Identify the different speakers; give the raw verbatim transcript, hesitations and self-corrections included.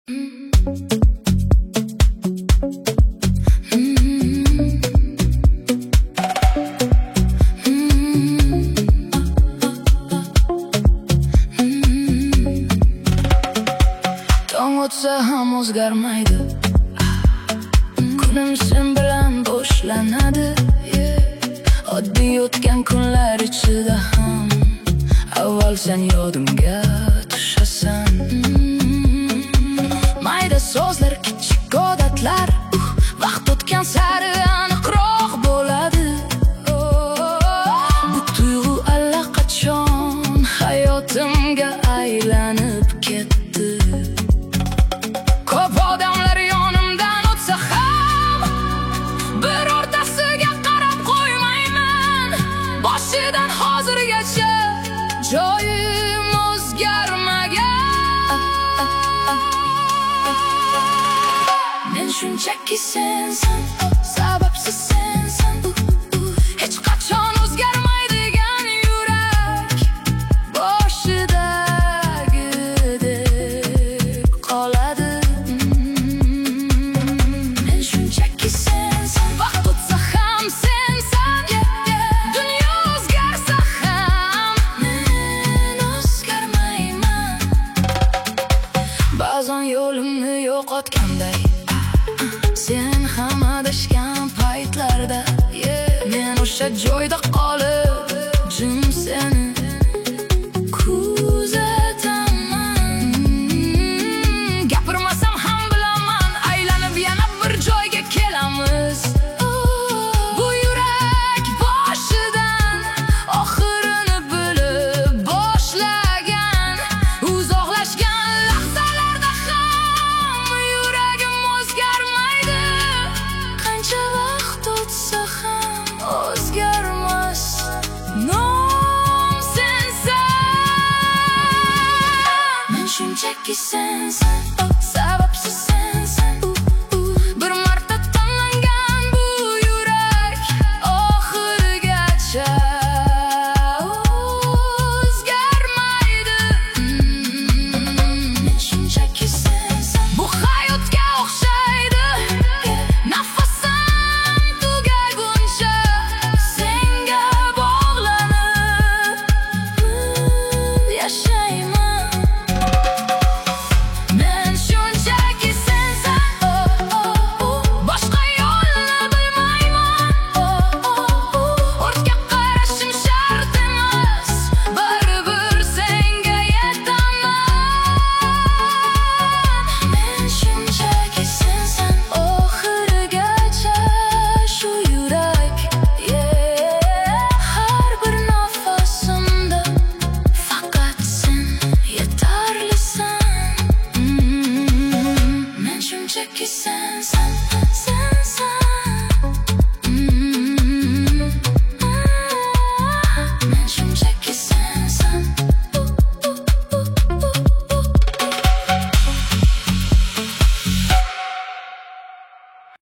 Speaker 1: Tong o'tsa ham o'zgarmaydi, kunim sen bilan boshlanadi. Oddiy o'tgan kunlar ichida ham avval sen yodimga tushasan. Mayda so'zlar, kichik odatlar, vaqt o'tgan sari aniqroq bo'ladi. Bu tuyg'u allaqachon hayotimga aylanib ketdi. Ko'p odamlar yonimdan o'tsa ham birortasiga qarab qo'ymayman. Boshidan hozirgacha joyim o'zgarmagan. Men shunchaki sensan, sababsiz sensan. Hech qachon o'zgarmaydigan yurak boshidagidek qoladi. Men shunchaki sensan, vaqt o'tsa ham sensan. Dunyo o'zgarsa ham men o'zgarmayman. Ba'zan yo'limni yo'qotganday, sen ham adashgan paytlarda, men o'sha joyda qolib jim seni kuzataman. Gapirmasam ham bilaman, aylanib yana bir joyga kelamiz. Bu yurak boshidan oxirini bilib boshlagan. Uzoqlashgan lahzalarda ham yuragim o'zgarmaydi. Qancha vaqt o'tsa ham o'zgarmas nom sensan. Men shunchaki sensan, sababsiz sensan. Bir marta tanlangan bu yurak oxirigacha o'zgarmaydi. Men shunchaki sensan, bu hayotga o'xshaydi. Nafasim tugaguncha senga bog'lanib yashayman. Men shunchaki sensan, boshqa yo'lni bilmayman. Ortga qarashim shart emas, baribir senga yetaman. Men shunchaki sensan, oxirigacha shu yurak, har bir nafasimda faqat sen yetarlisan. Men shunchaki sensan.